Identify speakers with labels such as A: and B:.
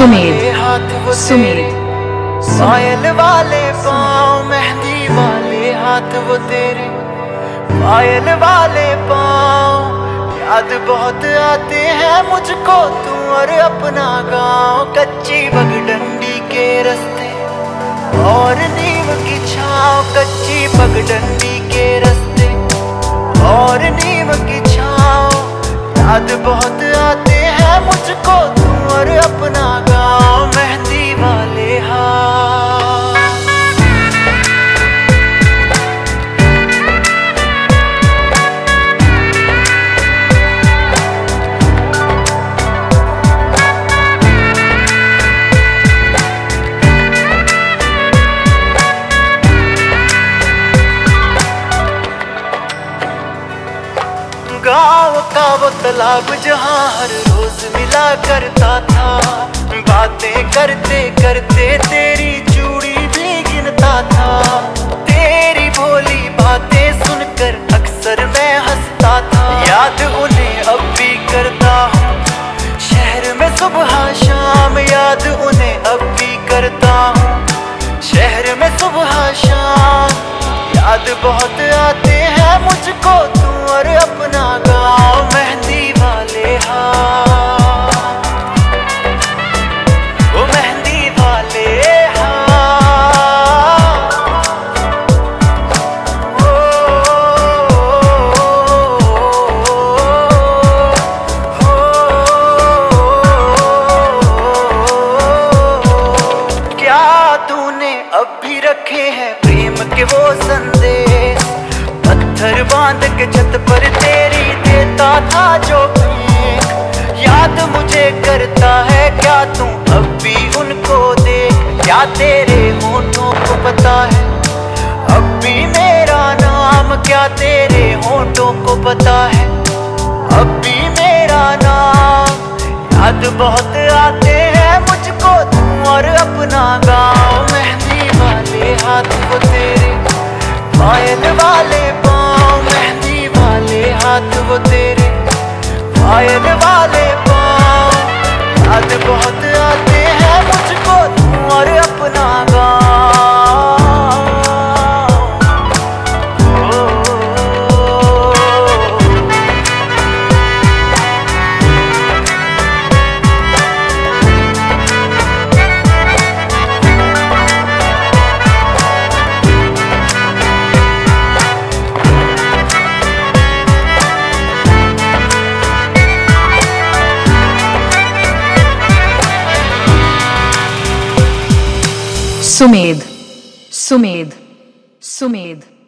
A: वाले हाथ वो तेरे, पायल वाले पाँव, मेहंदी वाले हाथ वो तेरे, पायल वाले पाँव। याद बहुत आते हैं मुझको तू और अपना गाँव, कच्ची पगडंडी के रास्ते और नीम की छाँव, कच्ची पगडंडी के रास्ते और नीम की छाँव। याद बहुत आते हैं मुझको तू और अपना गाँव, मेहंदी वाले हाथ। गाँव का वो तालाब जहाँ हर रोज मिला करता था, बातें करते करते तेरी चूड़ी भी गिनता था। तेरी भोली बातें सुनकर अक्सर मैं हंसता था, याद उन्हें अब भी करता हूँ शहर में सुबह शाम, याद उन्हें अब भी करता हूँ शहर में सुबह शाम। याद बहुत आते हैं मुझको तू और अपना गाँव, मेहंदी वाले हाथ, वो मेहंदी वाले हाथ। क्या तूने अब भी रखे हैं प्रेम के वो संदेश, पत्थर बांध के छत पर तेरी देता था जो फेंक। याद मुझे करता है क्या तू अब भी उनको देख, क्या तेरे होठों को पता है अब भी मेरा नाम, क्या तेरे होठों को पता है अब भी मेरा नाम। याद बहुत आते हैं मुझको तू और अपना गाँव, मेहंदी वाले हाथ वो तेरे, पायल वाले पाँव, मेहंदी वाले हाथ वो तेरे, पायल वाले पाँव। याद बहुत आते हैं मुझको तू और अपना गाँव।
B: सुमेध सुमेध सुमेध